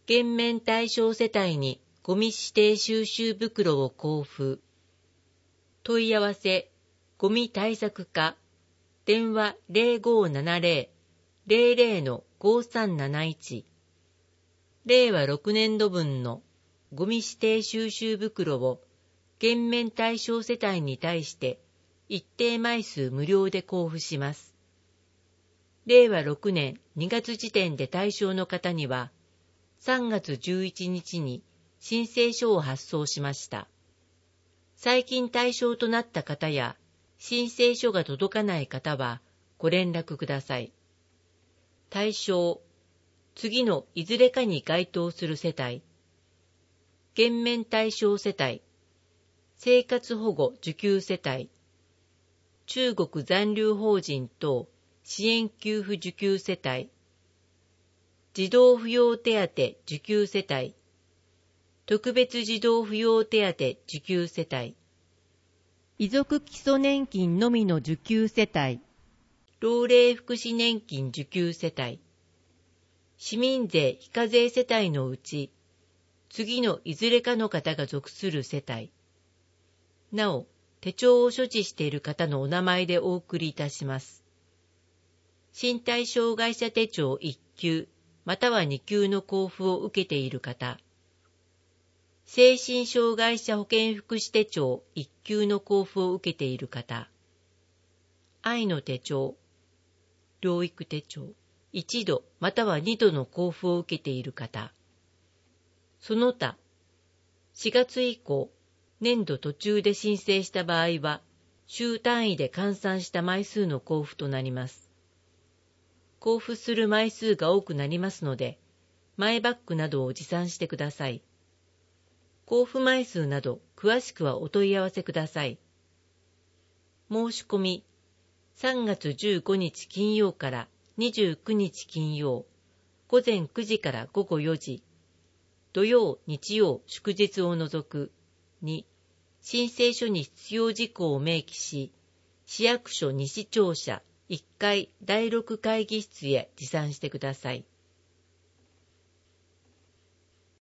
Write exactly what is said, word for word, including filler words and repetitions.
減免対象世帯にゴミ指定収集袋を交付。問い合わせ、ゴミ対策課、電話 ゼロごーななゼロ ゼロゼロのごさんなないち。れいわろくねんど分のゴミ指定収集袋を減免対象世帯に対して一定枚数無料で交付します。れいわろくねんにがつ時点で対象の方には、さんがつじゅういちにちに申請書を発送しました。最近対象となった方や、申請書が届かない方はご連絡ください。対象、次のいずれかに該当する世帯。減免対象世帯、生活保護受給世帯、中国残留邦人等支援給付受給世帯、児童扶養手当受給世帯、特別児童扶養手当受給世帯、遺族基礎年金のみの受給世帯、老齢福祉年金受給世帯、市民税非課税世帯のうち、次のいずれかの方が属する世帯。なお、手帳を所持している方のお名前でお送りいたします。身体障害者手帳いっきゅうまたはにきゅうの交付を受けている方、精神障害者保健福祉手帳いっきゅうの交付を受けている方、愛の手帳、療育手帳いちどまたはにどの交付を受けている方、その他、しがつ以降、年度途中で申請した場合は、週単位で換算した枚数の交付となります。交付する枚数が多くなりますので、マイバッグなどを持参してください。交付枚数など詳しくはお問い合わせください。申し込み、さんがつじゅうごにち金曜からにじゅうくにち金曜、ごぜんくじからごごよじ、土曜、日曜、祝日を除くに、申請書に必要事項を明記し、市役所西庁舎いっかいだいろく会議室へ持参してください。